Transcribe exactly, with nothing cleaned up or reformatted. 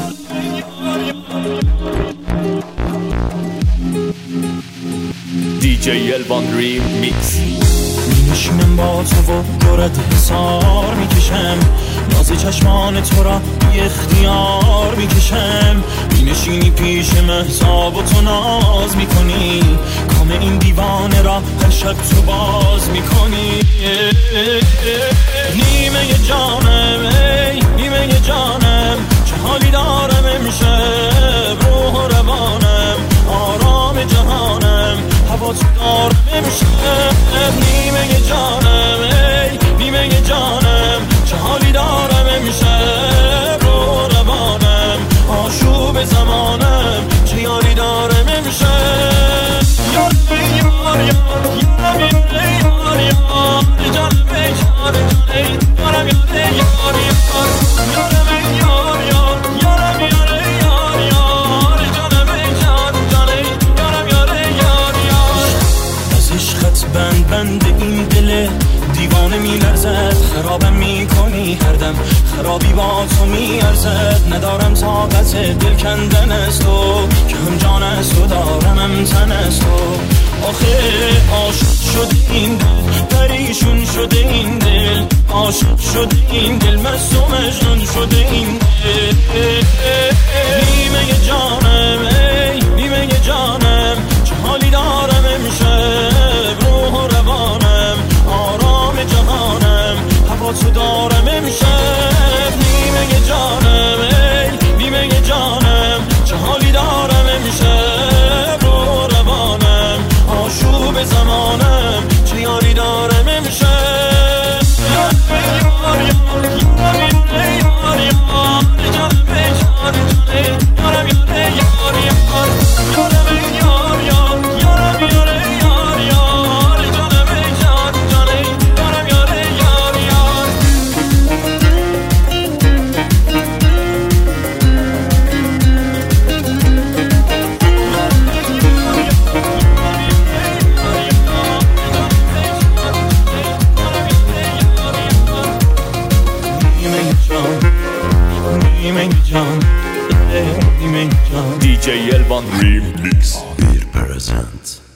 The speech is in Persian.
دی جی الوان ریمیکس. می نشینم با تو و گرد حسار می کشم، ناز چشمان تو را بی اختیار می کشم. می نشینی پیش مهتاب و تو ناز می کنی، کام این دیوانه را هر شب تو باز می کنی. نیمه جانم ای نیمه جانم، چه حالی دارم امشب، روح و روانم آرام جهانم، هوا تو دارم امشب. نیمه جانم ای نیمه جانم، چه حالی دارم امشب، رو روانم آشوب زمانم، چه یاری دارم امشب. یار یار یار یارم ای یار یار، جانم ای یار ای یارم یار یار یار، یارم ای یار یار یارم یار یار یار، جانم ای جان جان ای یارم یار یار یار. از عشقت بند بند این دل دیوانه می لرزد، خرابم می کنی هر دم، خرابی با تو می ارزد. ندارم طاقت دل کندن از تو، که هم جان از تو دارم هم تن از تو. آخه عاشق شده این دل، پریشون شده این دل، عاشق شده این دل، مست و مجنون شده این دل. نیمه جانم ای نیمه جانم، چه حالی دارم امشب، روح و روانم آرام جهانم، هوا تو دارم امشب. نیمه جانم ای نیمه جانم، چه حالی دارم امشب، رو روانم آشوب زمانم، چه یاری دارم امشب. یار یار یار یار یار یار، جانم ای جان جان ای یارم یار یار یار، یارم ای یار یار یارم یار یار یار، جانم ای جان جان ای یارم یار یار یار. دی جی الوان ریمیکس. Bir present.